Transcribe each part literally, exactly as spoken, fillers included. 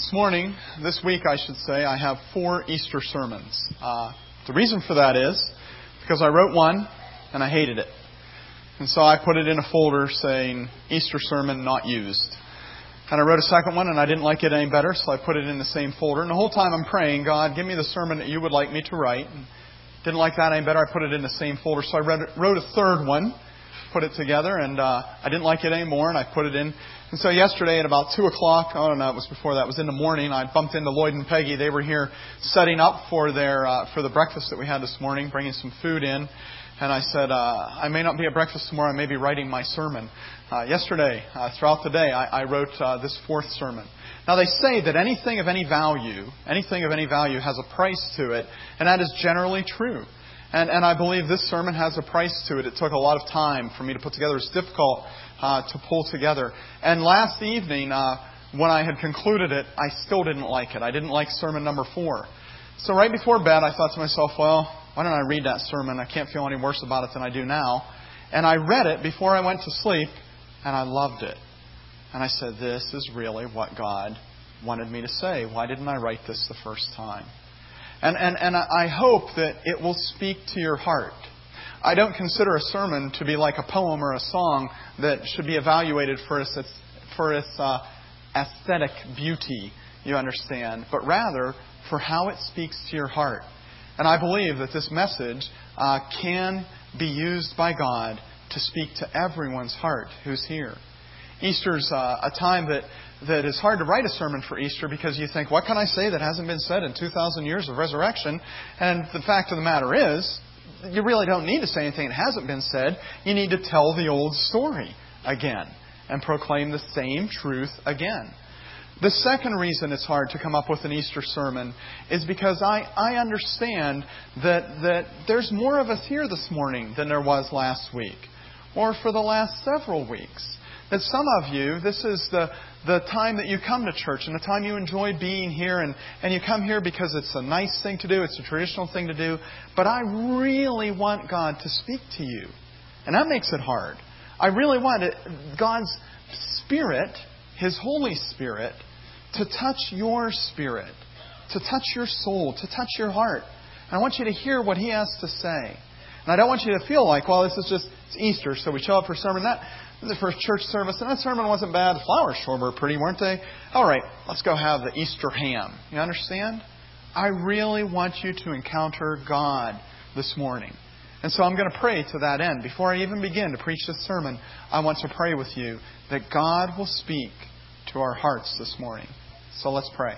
This morning, this week I should say, I have four Easter sermons. Uh, the reason for that is because I wrote one and I hated it. And so I put it in a folder saying, Easter sermon not used. And I wrote a second one and I didn't like it any better, so I put it in the same folder. And the whole time I'm praying, God, give me the sermon that you would like me to write. And didn't like that any better, I put it in the same folder. So I read, wrote a third one, put it together, and uh, I didn't like it anymore, and I put it in. And so yesterday at about two o'clock, I don't know, it was before that, it was in the morning, I bumped into Lloyd and Peggy. They were here setting up for their uh, for the breakfast that we had this morning, bringing some food in. And I said, uh, I may not be at breakfast tomorrow, I may be writing my sermon. Uh, yesterday, uh, throughout the day, I, I wrote uh, this fourth sermon. Now they say that anything of any value, anything of any value has a price to it, and that is generally true. And, and I believe this sermon has a price to it. It took a lot of time for me to put together. It's difficult uh, to pull together. And last evening, uh, when I had concluded it, I still didn't like it. I didn't like sermon number four. So right before bed, I thought to myself, well, why don't I read that sermon? I can't feel any worse about it than I do now. And I read it before I went to sleep, and I loved it. And I said, this is really what God wanted me to say. Why didn't I write this the first time? And, and, and I hope that it will speak to your heart. I don't consider a sermon to be like a poem or a song that should be evaluated for its, for its uh, aesthetic beauty, you understand, but rather for how it speaks to your heart. And I believe that this message uh, can be used by God to speak to everyone's heart who's here. Easter's uh, a time that, that is hard to write a sermon for Easter because you think, what can I say that hasn't been said in two thousand years of resurrection? And the fact of the matter is, you really don't need to say anything that hasn't been said. You need to tell the old story again and proclaim the same truth again. The second reason it's hard to come up with an Easter sermon is because I, I understand that, that there's more of us here this morning than there was last week or for the last several weeks. That some of you, this is the, the time that you come to church and the time you enjoy being here and, and you come here because it's a nice thing to do, it's a traditional thing to do. But I really want God to speak to you. And that makes it hard. I really want it, God's Spirit, His Holy Spirit, to touch your spirit, to touch your soul, to touch your heart. And I want you to hear what He has to say. And I don't want you to feel like, well, this is just it's Easter, so we show up for a sermon. That the first church service, and that sermon wasn't bad. The flowers sure were pretty, weren't they? All right, let's go have the Easter ham. You understand? I really want you to encounter God this morning. And so I'm going to pray to that end. Before I even begin to preach this sermon, I want to pray with you that God will speak to our hearts this morning. So let's pray.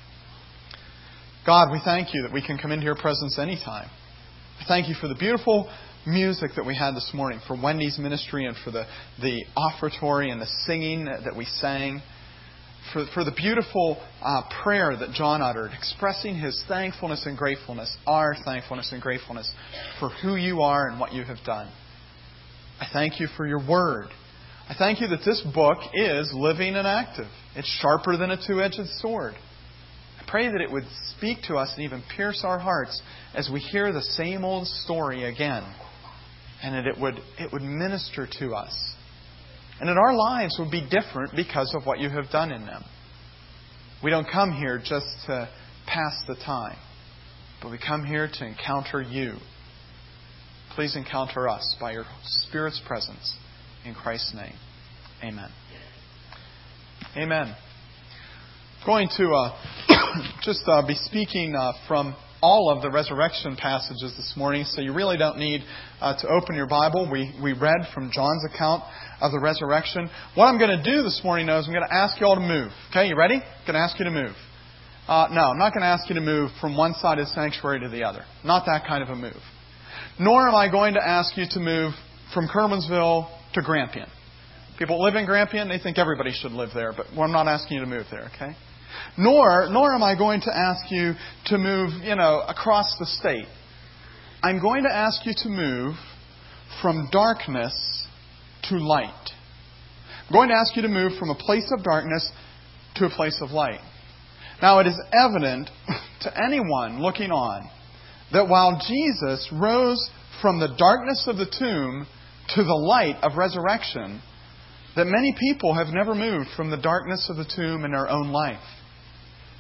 God, we thank you that we can come into your presence anytime. Thank you for the beautiful music that we had this morning, for Wendy's ministry and for the, the offertory and the singing that we sang, for, for the beautiful uh, prayer that John uttered, expressing his thankfulness and gratefulness, our thankfulness and gratefulness for who you are and what you have done. I thank you for your word. I thank you that this book is living and active. It's sharper than a two-edged sword. I pray that it would speak to us and even pierce our hearts as we hear the same old story again. And that it would, it would minister to us. And that our lives would be different because of what you have done in them. We don't come here just to pass the time, but we come here to encounter you. Please encounter us by your Spirit's presence. In Christ's name, amen. Amen. I'm going to uh, just uh, be speaking uh, from all of the resurrection passages this morning, so you really don't need uh, to open your Bible. We we read from John's account of the resurrection. What I'm going to do this morning, though, is I'm going to ask you all to move. Okay, you ready? I'm going to ask you to move. Uh, no, I'm not going to ask you to move from one side of the sanctuary to the other. Not that kind of a move. Nor am I going to ask you to move from Kermansville to Grampian. People live in Grampian, they think everybody should live there, but well, I'm not asking you to move there, okay? Nor, nor am I going to ask you to move, you know, across the state. I'm going to ask you to move from darkness to light. I'm going to ask you to move from a place of darkness to a place of light. Now, it is evident to anyone looking on that while Jesus rose from the darkness of the tomb to the light of resurrection, that many people have never moved from the darkness of the tomb in their own life.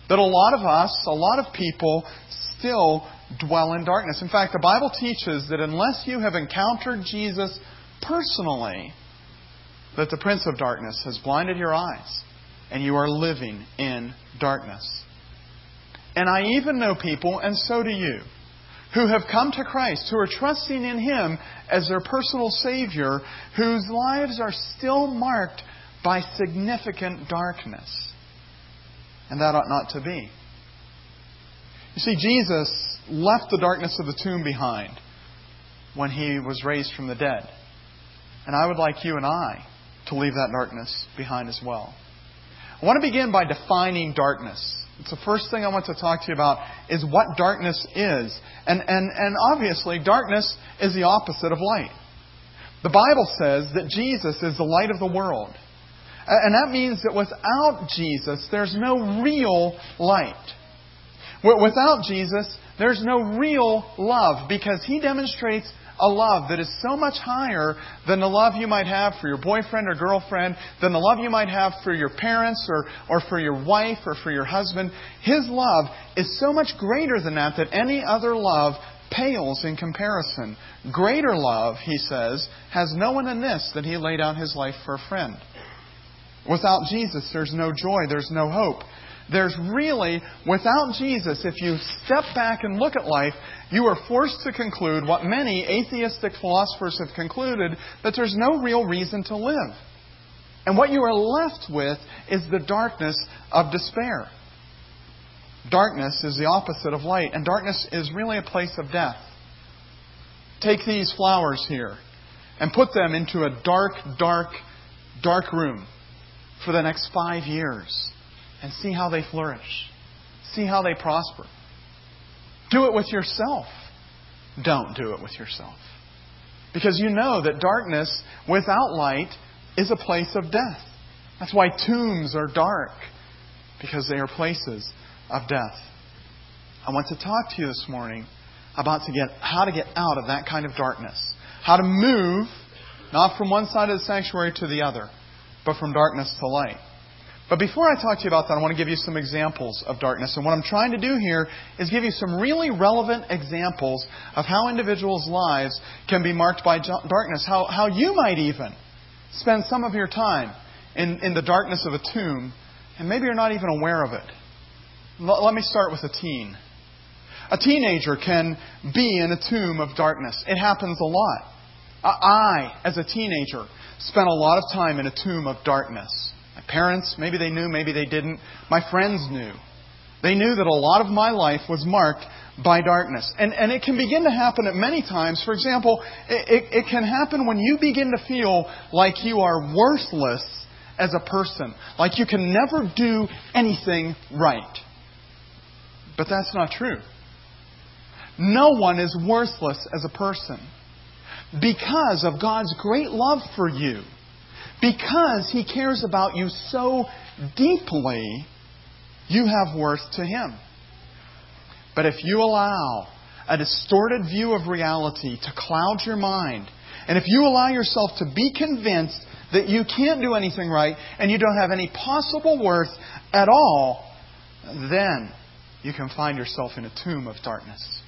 That a lot of us, a lot of people, still dwell in darkness. In fact, the Bible teaches that unless you have encountered Jesus personally, that the Prince of Darkness has blinded your eyes and you are living in darkness. And I even know people, and so do you, who have come to Christ, who are trusting in Him as their personal Savior, whose lives are still marked by significant darkness. And that ought not to be. You see, Jesus left the darkness of the tomb behind when He was raised from the dead. And I would like you and I to leave that darkness behind as well. I want to begin by defining darkness. It's the first thing I want to talk to you about is what darkness is. And, and, and obviously, darkness is the opposite of light. The Bible says that Jesus is the light of the world. And that means that without Jesus, there's no real light. Without Jesus, there's no real love, because He demonstrates a love that is so much higher than the love you might have for your boyfriend or girlfriend, than the love you might have for your parents or, or for your wife or for your husband. His love is so much greater than that, that any other love pales in comparison. Greater love, He says, has no one in this, that He laid down His life for a friend. Without Jesus, there's no joy, there's no hope. There's really, without Jesus, if you step back and look at life, you are forced to conclude what many atheistic philosophers have concluded, that there's no real reason to live. And what you are left with is the darkness of despair. Darkness is the opposite of light, and darkness is really a place of death. Take these flowers here and put them into a dark, dark, dark room for the next five years and see how they flourish. See how they prosper. Do it with yourself. Don't do it with yourself. Because you know that darkness without light is a place of death. That's why tombs are dark, because they are places of death. I want to talk to you this morning about to get how to get out of that kind of darkness. How to move, not from one side of the sanctuary to the other, but from darkness to light. But before I talk to you about that, I want to give you some examples of darkness. And what I'm trying to do here is give you some really relevant examples of how individuals' lives can be marked by darkness. How, how you might even spend some of your time in, in the darkness of a tomb, and maybe you're not even aware of it. L- let me start with a teen. A teenager can be in a tomb of darkness. It happens a lot. I, as a teenager, spent a lot of time in a tomb of darkness. My parents, maybe they knew, maybe they didn't. My friends knew. They knew that a lot of my life was marked by darkness. And, and it can begin to happen at many times. For example, it, it, it can happen when you begin to feel like you are worthless as a person. Like you can never do anything right. But that's not true. No one is worthless as a person. Because of God's great love for you. Because He cares about you so deeply, you have worth to Him. But if you allow a distorted view of reality to cloud your mind, and if you allow yourself to be convinced that you can't do anything right, and you don't have any possible worth at all, then you can find yourself in a tomb of darkness.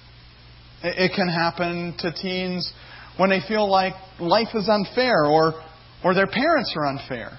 It can happen to teens when they feel like life is unfair, or or their parents are unfair.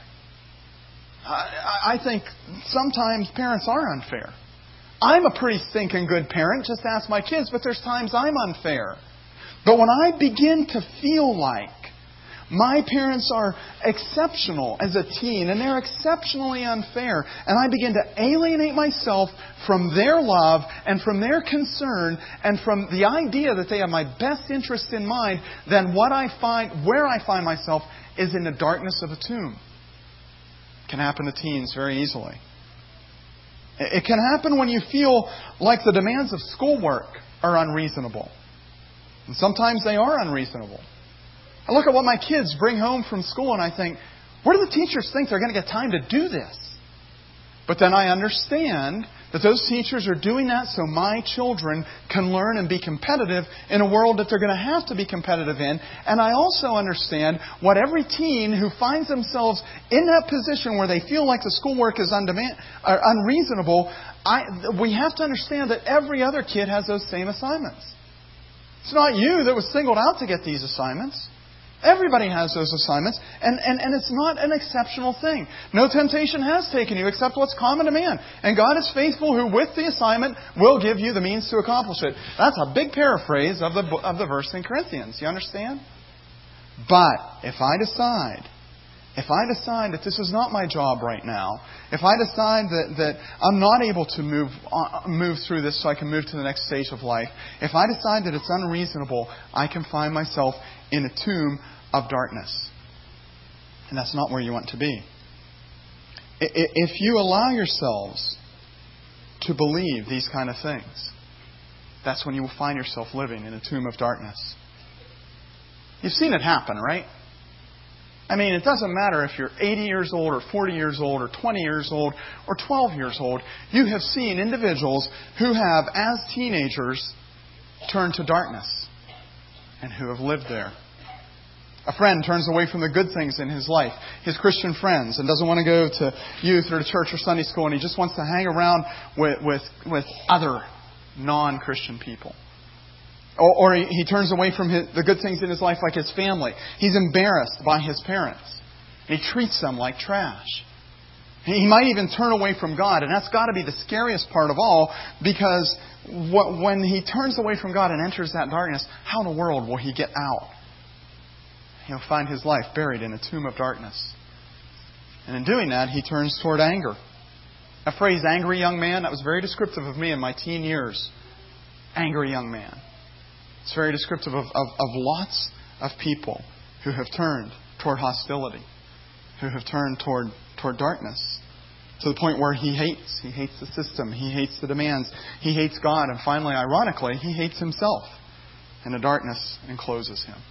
I, I think sometimes parents are unfair. I'm a pretty stinking good parent, just ask my kids, but there's times I'm unfair. But when I begin to feel like my parents are exceptional as a teen, and they're exceptionally unfair, and I begin to alienate myself from their love and from their concern and from the idea that they have my best interest in mind, then what I find, where I find myself is in the darkness of a tomb. It can happen to teens very easily. It can happen when you feel like the demands of schoolwork are unreasonable. And sometimes they are unreasonable. I look at what my kids bring home from school and I think, where do the teachers think they're going to get time to do this? But then I understand That those teachers are doing that so my children can learn and be competitive in a world that they're going to have to be competitive in. And I also understand what every teen who finds themselves in that position where they feel like the schoolwork is undemand, or unreasonable, I, we have to understand that every other kid has those same assignments. It's not you that was singled out to get these assignments. Everybody has those assignments, and, and, and it's not an exceptional thing. No temptation has taken you except what's common to man. And God is faithful, who with the assignment will give you the means to accomplish it. That's a big paraphrase of the, of the verse in Corinthians. You understand? But if I decide, if I decide that this is not my job right now, if I decide that, that I'm not able to move on, move through this so I can move to the next stage of life, if I decide that it's unreasonable, I can find myself in a tomb of darkness. And that's not where you want to be. If you allow yourselves to believe these kind of things, that's when you will find yourself living in a tomb of darkness. You've seen it happen, right? I mean, it doesn't matter if you're eighty years old or forty years old or twenty years old or twelve years old. You have seen individuals who have, as teenagers, turned to darkness and who have lived there. A friend turns away from the good things in his life, his Christian friends, and doesn't want to go to youth or to church or Sunday school, and he just wants to hang around with, with, with other non-Christian people. Or, or he, he turns away from his, the good things in his life, like his family. He's embarrassed by his parents. He treats them like trash. He might even turn away from God, and that's got to be the scariest part of all, because what, when he turns away from God and enters that darkness, how in the world will he get out? He'll find his life buried in a tomb of darkness. And in doing that, he turns toward anger. That phrase, angry young man, that was very descriptive of me in my teen years. Angry young man. It's very descriptive of, of, of lots of people who have turned toward hostility, who have turned toward, toward darkness, to the point where he hates. He hates the system. He hates the demands. He hates God. And finally, ironically, he hates himself. And the darkness encloses him.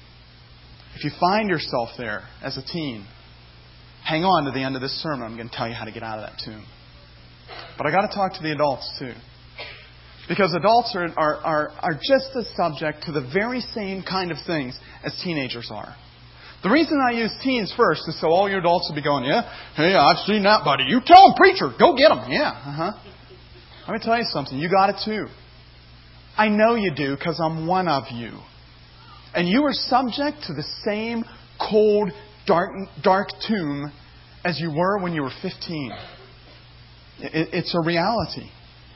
If you find yourself there as a teen, hang on to the end of this sermon. I'm going to tell you how to get out of that tomb. But I got to talk to the adults too. Because adults are, are, are, are just as subject to the very same kind of things as teenagers are. The reason I use teens first is so all you adults will be going, yeah, hey, I've seen that, buddy. You tell them, preacher, go get them. Yeah, uh-huh. Let me tell you something. You got it too. I know you do because I'm one of you. And you are subject to the same cold, dark, dark tomb as you were when you were fifteen. It, it's a reality.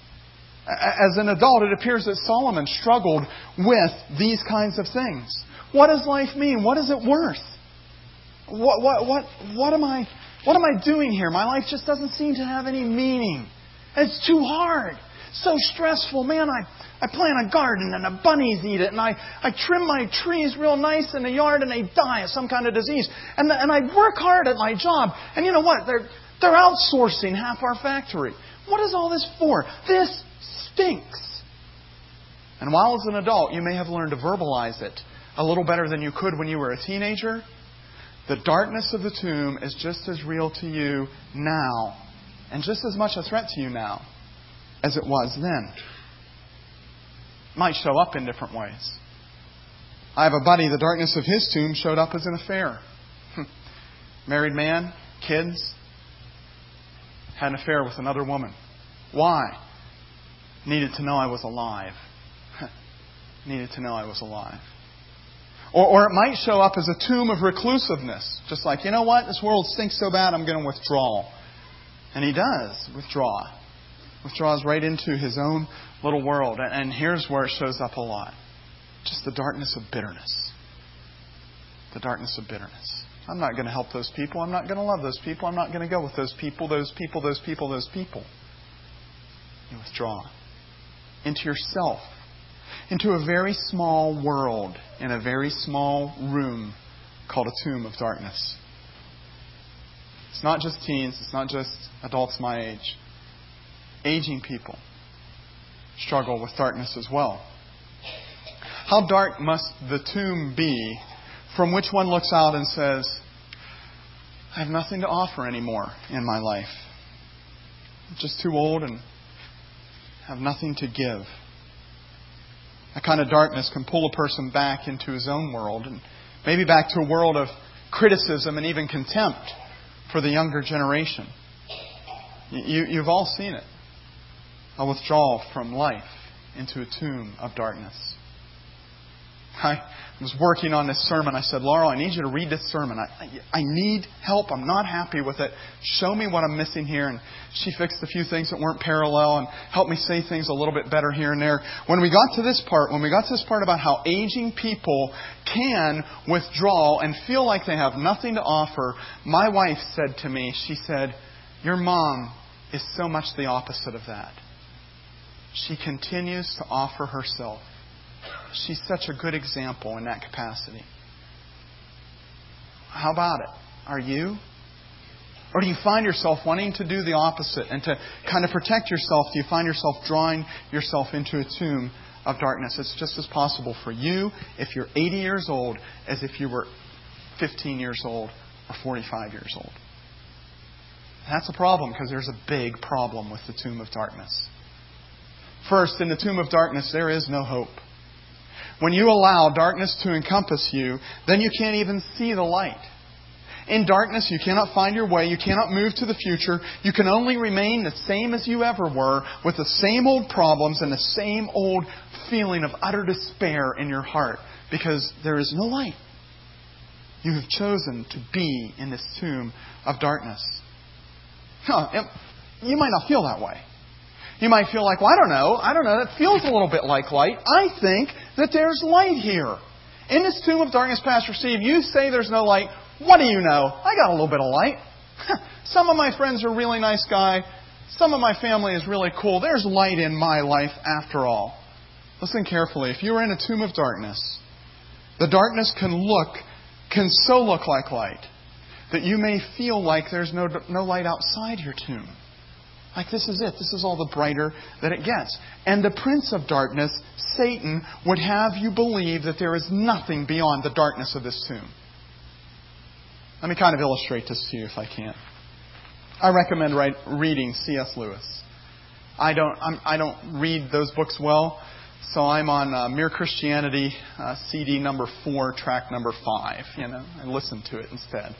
As an adult, it appears that Solomon struggled with these kinds of things. What does life mean? What is it worth? What, what, what, what am I, what am I doing here? My life just doesn't seem to have any meaning. It's too hard. So stressful. Man, I, I plant a garden and the bunnies eat it. And I, I trim my trees real nice in the yard and they die of some kind of disease. And, the, and I work hard at my job. And you know what? They're, they're outsourcing half our factory. What is all this for? This stinks. And while as an adult, you may have learned to verbalize it a little better than you could when you were a teenager, the darkness of the tomb is just as real to you now and just as much a threat to you now as it was then. It might show up in different ways. I have a buddy, the darkness of his tomb showed up as an affair. Married man, kids, had an affair with another woman. Why? Needed to know I was alive. Needed to know I was alive. Or, or it might show up as a tomb of reclusiveness. Just like, you know what? This world stinks so bad, I'm going to withdraw. And he does withdraw. Withdraws right into his own little world. And here's where it shows up a lot. Just the darkness of bitterness. The darkness of bitterness. I'm not going to help those people. I'm not going to love those people. I'm not going to go with those people, those people, those people, those people. You withdraw into yourself. Into a very small world in a very small room called a tomb of darkness. It's not just teens. It's not just adults my age. Aging people struggle with darkness as well. How dark must the tomb be from which one looks out and says, I have nothing to offer anymore in my life. I'm just too old and have nothing to give. That kind of darkness can pull a person back into his own world, and maybe back to a world of criticism and even contempt for the younger generation. You, you've all seen it. A withdrawal from life into a tomb of darkness. I was working on this sermon. I said, Laurel, I need you to read this sermon. I, I, I need help. I'm not happy with it. Show me what I'm missing here. And she fixed a few things that weren't parallel and helped me say things a little bit better here and there. When we got to this part, when we got to this part about how aging people can withdraw and feel like they have nothing to offer, my wife said to me, she said, your mom is so much the opposite of that. She continues to offer herself. She's such a good example in that capacity. How about it? Are you? Or do you find yourself wanting to do the opposite and to kind of protect yourself? Do you find yourself drawing yourself into a tomb of darkness? It's just as possible for you if you're eighty years old as if you were fifteen years old or forty-five years old. That's a problem because there's a big problem with the tomb of darkness. First, in the tomb of darkness, there is no hope. When you allow darkness to encompass you, then you can't even see the light. In darkness, you cannot find your way. You cannot move to the future. You can only remain the same as you ever were, with the same old problems and the same old feeling of utter despair in your heart, because there is no light. You have chosen to be in this tomb of darkness. Huh, you might not feel that way. You might feel like, well, I don't know. I don't know. That feels a little bit like light. I think that there's light here. In this tomb of darkness, Pastor Steve, you say there's no light. What do you know? I got a little bit of light. Some of my friends are really nice guy. Some of my family is really cool. There's light in my life after all. Listen carefully. If you're in a tomb of darkness, the darkness can look, can so look like light that you may feel like there's no, no light outside your tomb. Like this is it. This is all the brighter that it gets. And the prince of darkness, Satan, would have you believe that there is nothing beyond the darkness of this tomb. Let me kind of illustrate this to you if I can. I recommend write, reading C S Lewis. I don't I'm, I don't read those books well, so I'm on uh, Mere Christianity, uh, C D number four, track number five. You know, I listen to it instead.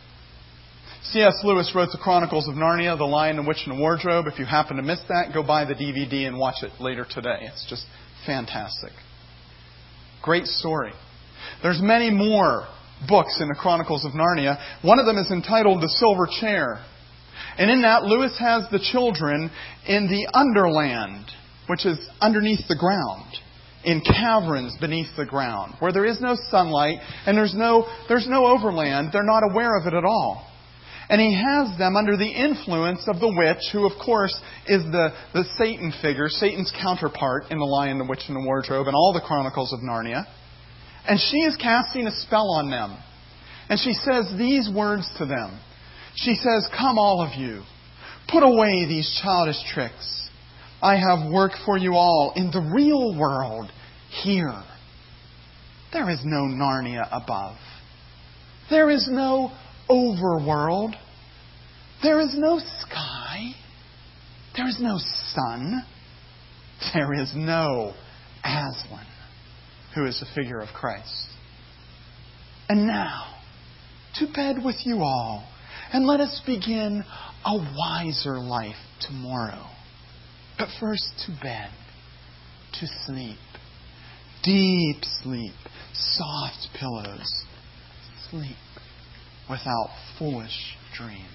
C S Lewis wrote the Chronicles of Narnia, The Lion, the Witch, and the Wardrobe. If you happen to miss that, go buy the D V D and watch it later today. It's just fantastic. Great story. There's many more books in the Chronicles of Narnia. One of them is entitled The Silver Chair. And in that, Lewis has the children in the underland, which is underneath the ground, in caverns beneath the ground, where there is no sunlight and there's no, there's no overland. They're not aware of it at all. And he has them under the influence of the witch, who, of course, is the, the Satan figure, Satan's counterpart in The Lion, the Witch, and the Wardrobe, and all the Chronicles of Narnia. And she is casting a spell on them. And she says these words to them. She says, "Come, all of you, put away these childish tricks. I have work for you all in the real world here. There is no Narnia above. There is no overworld. There is no sky. There is no sun. There is no Aslan, who is the figure of Christ. And now, to bed with you all, and let us begin a wiser life tomorrow. But first to bed, to sleep. Deep sleep, soft pillows. Sleep without foolish dreams."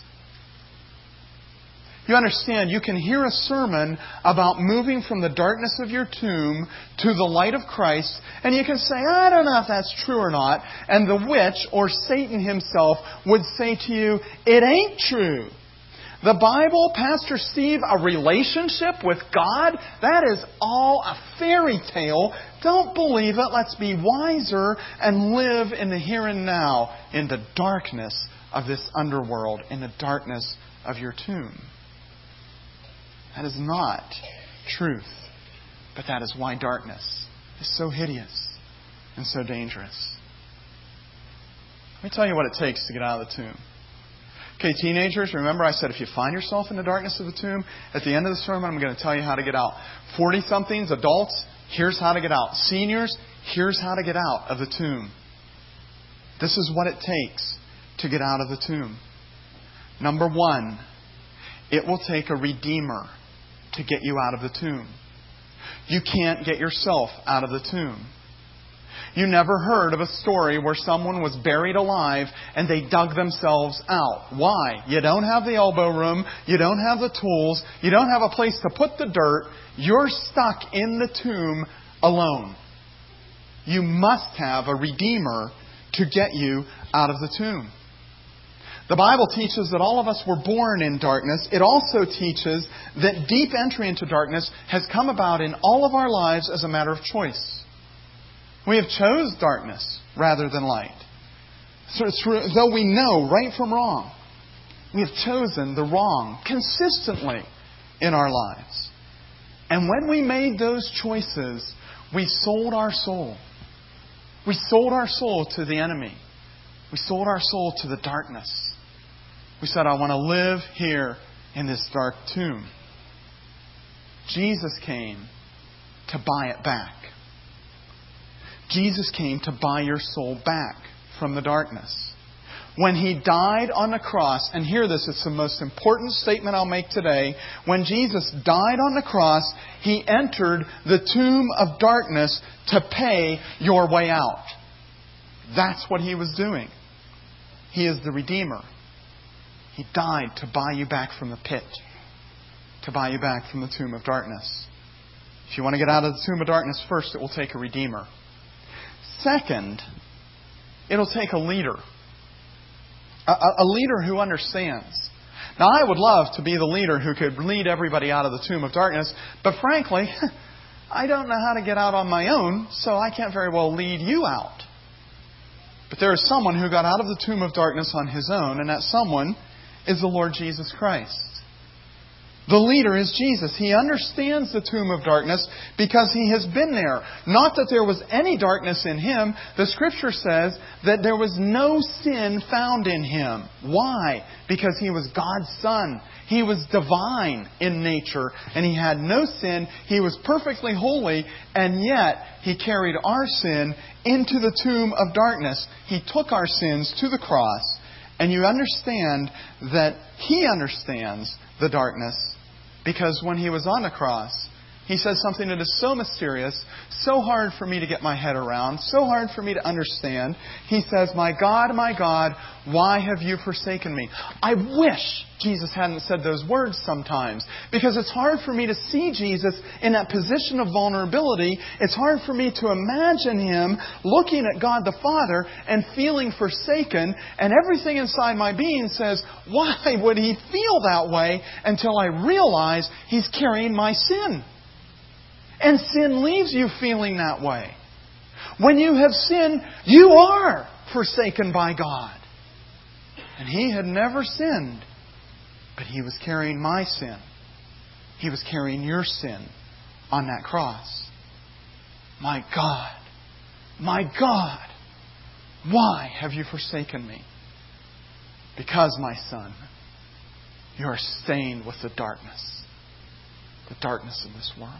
You understand, you can hear a sermon about moving from the darkness of your tomb to the light of Christ, and you can say, "I don't know if that's true or not." And the witch, or Satan himself, would say to you, "It ain't true. The Bible, Pastor Steve, a relationship with God, that is all a fairy tale. Don't believe it. Let's be wiser and live in the here and now, in the darkness of this underworld, in the darkness of your tomb." That is not truth. But that is why darkness is so hideous and so dangerous. Let me tell you what it takes to get out of the tomb. Okay, teenagers, remember I said if you find yourself in the darkness of the tomb, at the end of the sermon I'm going to tell you how to get out. forty-somethings, adults, here's how to get out. Seniors, here's how to get out of the tomb. This is what it takes to get out of the tomb. Number one, it will take a Redeemer to get you out of the tomb. You can't get yourself out of the tomb. You never heard of a story where someone was buried alive and they dug themselves out. Why? You don't have the elbow room. You don't have the tools. You don't have a place to put the dirt. You're stuck in the tomb alone. You must have a Redeemer to get you out of the tomb. The Bible teaches that all of us were born in darkness. It also teaches that deep entry into darkness has come about in all of our lives as a matter of choice. We have chose darkness rather than light. So though we know right from wrong, we have chosen the wrong consistently in our lives. And when we made those choices, we sold our soul. We sold our soul to the enemy. We sold our soul to the darkness. We said, I want to live here in this dark tomb. Jesus came to buy it back. Jesus came to buy your soul back from the darkness. When He died on the cross, and hear this, it's the most important statement I'll make today. When Jesus died on the cross, He entered the tomb of darkness to pay your way out. That's what He was doing. He is the Redeemer. He died to buy you back from the pit, to buy you back from the tomb of darkness. If you want to get out of the tomb of darkness, first it will take a Redeemer. Second, it'll take a leader. A, a leader who understands. Now, I would love to be the leader who could lead everybody out of the tomb of darkness, but frankly, I don't know how to get out on my own, so I can't very well lead you out. But there is someone who got out of the tomb of darkness on his own, and that someone is the Lord Jesus Christ. The leader is Jesus. He understands the tomb of darkness because He has been there. Not that there was any darkness in Him. The Scripture says that there was no sin found in Him. Why? Because He was God's Son. He was divine in nature and He had no sin. He was perfectly holy, and yet He carried our sin into the tomb of darkness. He took our sins to the cross, and you understand that He understands the darkness, because when He was on the cross, He said something that is so mysterious, so hard for me to get my head around, so hard for me to understand. He says, my God, my God, why have you forsaken me? I wish Jesus hadn't said those words sometimes, because it's hard for me to see Jesus in that position of vulnerability. It's hard for me to imagine Him looking at God the Father and feeling forsaken, and everything inside my being says, why would He feel that way, until I realize He's carrying my sin. And sin leaves you feeling that way. When you have sinned, you are forsaken by God. And He had never sinned, but He was carrying my sin. He was carrying your sin on that cross. My God, my God, why have you forsaken me? Because, my son, you are stained with the darkness, the darkness of this world.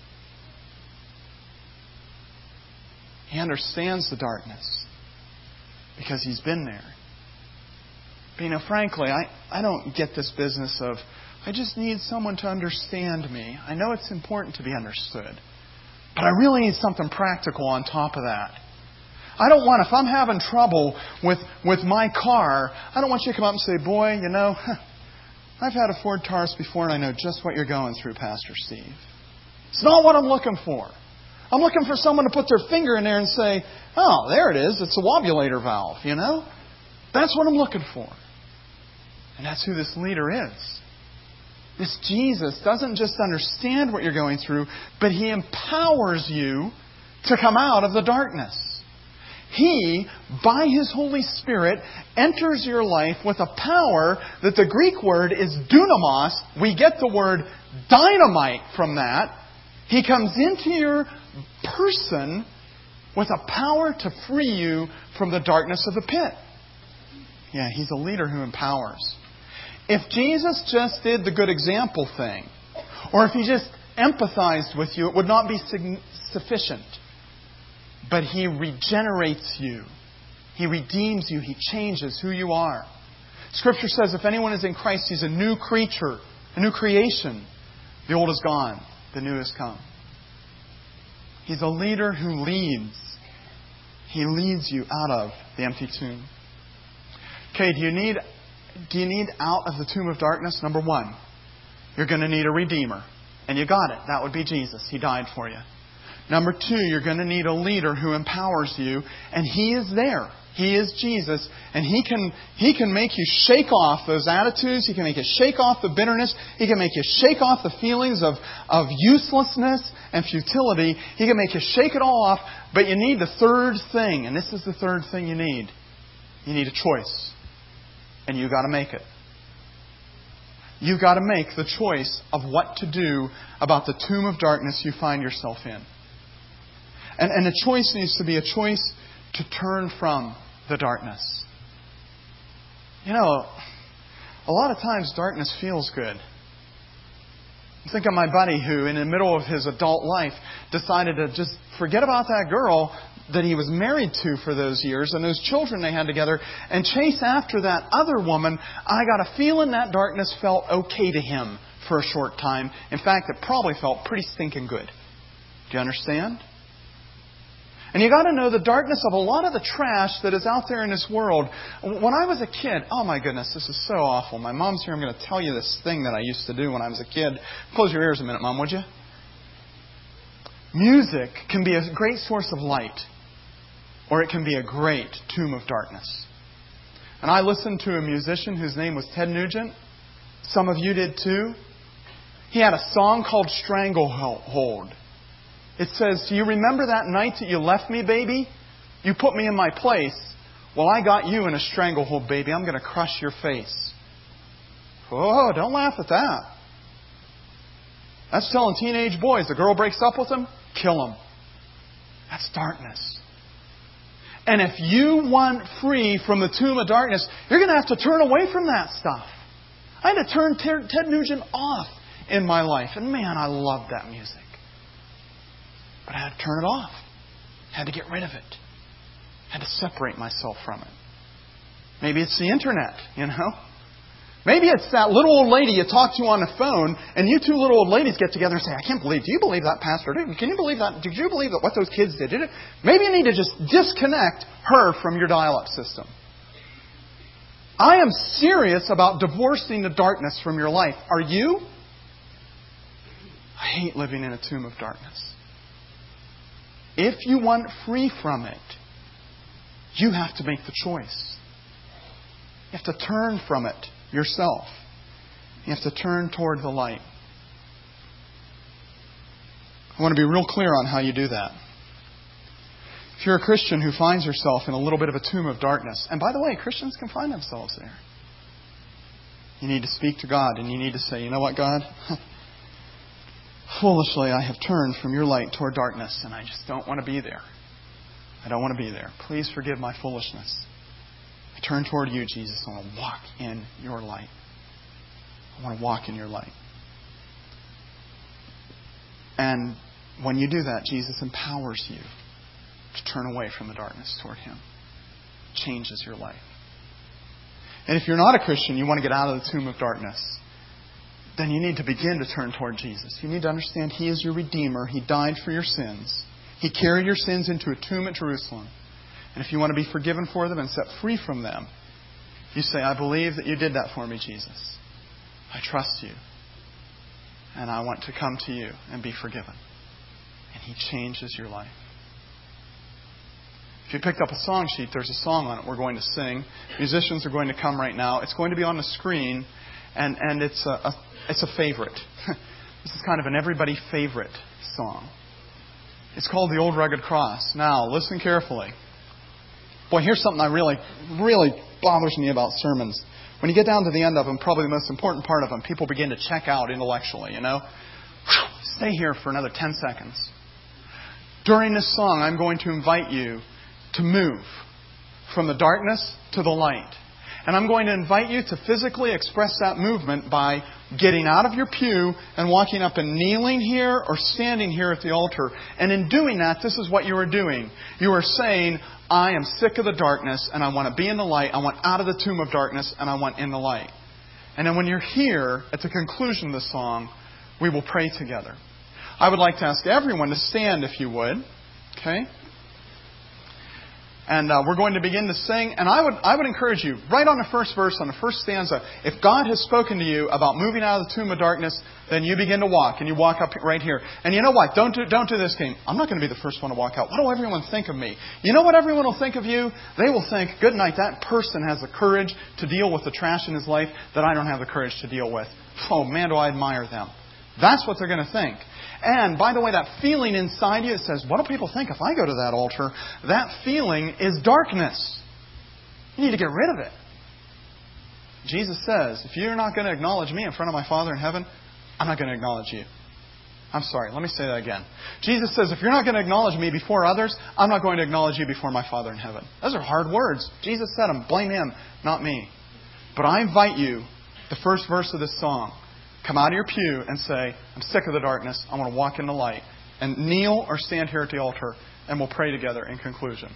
He understands the darkness because He's been there. But, you know, frankly, I, I don't get this business of, I just need someone to understand me. I know it's important to be understood, but I really need something practical on top of that. I don't want, if I'm having trouble with, with my car, I don't want you to come up and say, boy, you know, I've had a Ford Taurus before and I know just what you're going through, Pastor Steve. It's not what I'm looking for. I'm looking for someone to put their finger in there and say, oh, there it is. It's a wobulator valve, you know? That's what I'm looking for. And that's who this leader is. This Jesus doesn't just understand what you're going through, but He empowers you to come out of the darkness. He, by His Holy Spirit, enters your life with a power that the Greek word is dunamos. We get the word dynamite from that. He comes into your person with a power to free you from the darkness of the pit. Yeah, He's a leader who empowers. If Jesus just did the good example thing, or if He just empathized with you, it would not be sufficient. But He regenerates you. He redeems you. He changes who you are. Scripture says if anyone is in Christ, he's a new creature, a new creation. The old is gone. The new has come. He's a leader who leads. He leads you out of the empty tomb. Okay, do you need, do you need out of the tomb of darkness? Number one, you're going to need a Redeemer. And you got it. That would be Jesus. He died for you. Number two, you're going to need a leader who empowers you. And He is there. He is Jesus. And He can, He can make you shake off those attitudes. He can make you shake off the bitterness. He can make you shake off the feelings of, of uselessness and futility. He can make you shake it all off. But you need the third thing. And this is the third thing you need. You need a choice. And you've got to make it. You've got to make the choice of what to do about the tomb of darkness you find yourself in. And, and the choice needs to be a choice to turn from the darkness. You know, a lot of times darkness feels good. Think of my buddy who, in the middle of his adult life, decided to just forget about that girl that he was married to for those years and those children they had together and chase after that other woman. I got a feeling that darkness felt okay to him for a short time. In fact, it probably felt pretty stinking good. Do you understand? And you got to know the darkness of a lot of the trash that is out there in this world. When I was a kid, oh my goodness, this is so awful. My mom's here. I'm going to tell you this thing that I used to do when I was a kid. Close your ears a minute, Mom, would you? Music can be a great source of light, or it can be a great tomb of darkness. And I listened to a musician whose name was Ted Nugent. Some of you did too. He had a song called Stranglehold. It says, do you remember that night that you left me, baby? You put me in my place. Well, I got you in a stranglehold, baby. I'm going to crush your face. Oh, don't laugh at that. That's telling teenage boys, the girl breaks up with them, kill them. That's darkness. And if you want free from the tomb of darkness, you're going to have to turn away from that stuff. I had to turn Ted Nugent off in my life. And man, I loved that music. But I had to turn it off. I had to get rid of it. I had to separate myself from it. Maybe it's the internet, you know. Maybe it's that little old lady you talk to on the phone, and you two little old ladies get together and say, I can't believe, do you believe that pastor? Can you believe that? Did you believe that what those kids did? Did it? Maybe you need to just disconnect her from your dial-up system. I am serious about divorcing the darkness from your life. Are you? I hate living in a tomb of darkness. If you want free from it, you have to make the choice. You have to turn from it yourself. You have to turn toward the light. I want to be real clear on how you do that. If you're a Christian who finds yourself in a little bit of a tomb of darkness, and by the way, Christians can find themselves there. You need to speak to God and you need to say, you know what, God? Foolishly, I have turned from your light toward darkness, and I just don't want to be there. I don't want to be there. Please forgive my foolishness. I turn toward you, Jesus. I want to walk in your light. I want to walk in your light. And when you do that, Jesus empowers you to turn away from the darkness toward Him. It changes your life. And if you're not a Christian, you want to get out of the tomb of darkness, then you need to begin to turn toward Jesus. You need to understand He is your Redeemer. He died for your sins. He carried your sins into a tomb at Jerusalem. And if you want to be forgiven for them and set free from them, you say, I believe that you did that for me, Jesus. I trust you. And I want to come to you and be forgiven. And He changes your life. If you picked up a song sheet, there's a song on it we're going to sing. Musicians are going to come right now. It's going to be on the screen. And, and it's, a, a, it's a favorite. This is kind of an everybody favorite song. It's called The Old Rugged Cross. Now, listen carefully. Boy, here's something that really, really bothers me about sermons. When you get down to the end of them, probably the most important part of them, people begin to check out intellectually, you know. Stay here for another ten seconds. During this song, I'm going to invite you to move from the darkness to the light. And I'm going to invite you to physically express that movement by getting out of your pew and walking up and kneeling here or standing here at the altar. And in doing that, this is what you are doing. You are saying, I am sick of the darkness and I want to be in the light. I want out of the tomb of darkness and I want in the light. And then when you're here, at the conclusion of the song, we will pray together. I would like to ask everyone to stand if you would. Okay? And uh, we're going to begin to sing. And I would I would encourage you, right on the first verse, on the first stanza, if God has spoken to you about moving out of the tomb of darkness, then you begin to walk. And you walk up right here. And you know what? Don't do, don't do this game. I'm not going to be the first one to walk out. What will everyone think of me? You know what everyone will think of you? They will think, good night, that person has the courage to deal with the trash in his life that I don't have the courage to deal with. Oh, man, do I admire them. That's what they're going to think. And, by the way, that feeling inside you, it says, what do people think if I go to that altar? That feeling is darkness. You need to get rid of it. Jesus says, if you're not going to acknowledge me in front of my Father in heaven, I'm not going to acknowledge you. I'm sorry, let me say that again. Jesus says, if you're not going to acknowledge me before others, I'm not going to acknowledge you before my Father in heaven. Those are hard words. Jesus said them. Blame Him, not me. But I invite you, the first verse of this song, come out of your pew and say, I'm sick of the darkness. I want to walk in the light. And kneel or stand here at the altar and we'll pray together in conclusion.